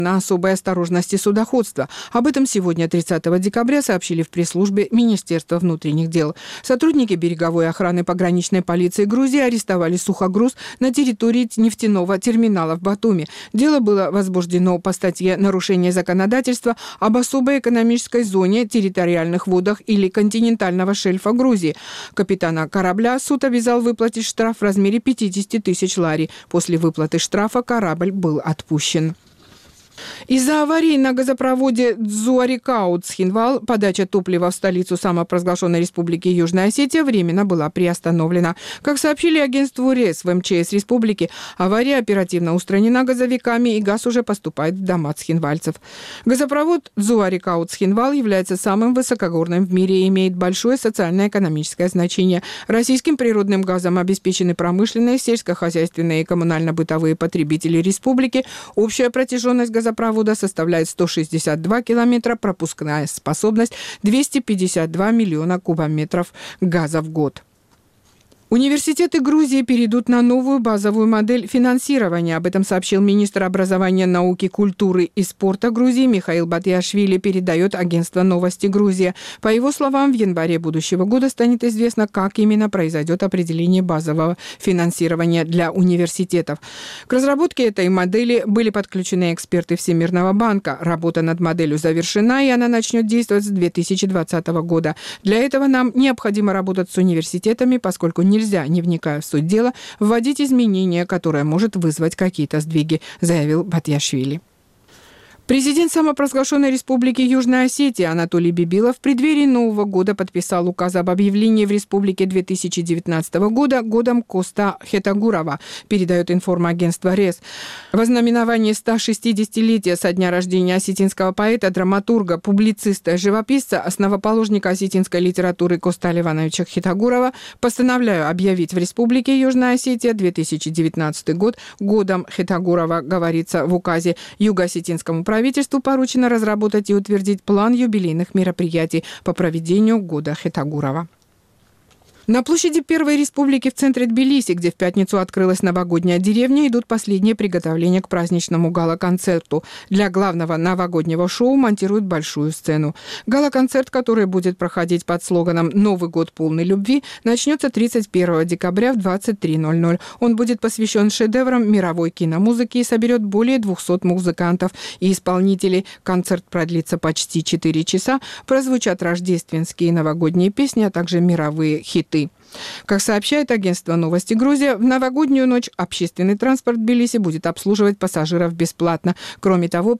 на особой осторожности судоходства. Об этом сегодня, 30 декабря, сообщили в пресс-службе Министерства внутренних дел. Сотрудники береговой охраны пограничной полиции Грузии арестовали сухогруз на территории нефтяного терминала в Батуми. Дело было возбуждено по статье «Нарушение законодательства об особой экономической зоне, территориальных водах или континентального шельфа Грузии». Капитана корабля суд обязал выплатить штраф в размере 50 тысяч лари. После выплаты штрафа корабль был отпущен. Из-за аварии на газопроводе Дзуарикаут-Схинвал подача топлива в столицу самопровозглашенной республики Южная Осетия временно была приостановлена. Как сообщили агентству РЕС в МЧС республики, авария оперативно устранена газовиками, и газ уже поступает в дома схинвальцев. Газопровод Дзуарикаут-Схинвал является самым высокогорным в мире и имеет большое социально-экономическое значение. Российским природным газом обеспечены промышленные, сельскохозяйственные и коммунально-бытовые потребители республики. Общая протяженность газопровода составляет 162 километра, пропускная способность 252 миллиона кубометров газа в год. Университеты Грузии перейдут на новую базовую модель финансирования. Об этом сообщил министр образования, науки, культуры и спорта Грузии Михаил Батиашвили, передает агентство «Новости Грузия». По его словам, в январе будущего года станет известно, как именно произойдет определение базового финансирования для университетов. К разработке этой модели были подключены эксперты Всемирного банка. Работа над моделью завершена, и она начнет действовать с 2020 года. Для этого нам необходимо работать с университетами, поскольку нельзя, не вникая в суть дела, вводить изменения, которое может вызвать какие-то сдвиги, заявил Батиашвили. Президент самопровозглашенной республики Южная Осетия Анатолий Бибилов в преддверии Нового года подписал указ об объявлении в республике 2019 года годом Коста Хетагурова, передает информагентство РЕС. В ознаменовании 160-летия со дня рождения осетинского поэта, драматурга, публициста, живописца, основоположника осетинской литературы Коста Ливановича Хетагурова постановляю объявить в республике Южная Осетия 2019 год годом Хетагурова, говорится в указе. Юго-осетинскому правительству поручено разработать и утвердить план юбилейных мероприятий по проведению года Хетагурова. На площади Первой Республики в центре Тбилиси, где в пятницу открылась новогодняя деревня, идут последние приготовления к праздничному гала-концерту. Для главного новогоднего шоу монтируют большую сцену. Гала-концерт, который будет проходить под слоганом «Новый год полный любви», начнется 31 декабря в 23:00. Он будет посвящен шедеврам мировой киномузыки и соберет более 200 музыкантов и исполнителей. Концерт продлится почти 4 часа. Прозвучат рождественские новогодние песни, а также мировые хиты. Как сообщает агентство «Новости Грузия», в новогоднюю ночь общественный транспорт Тбилиси будет обслуживать пассажиров бесплатно. Кроме того,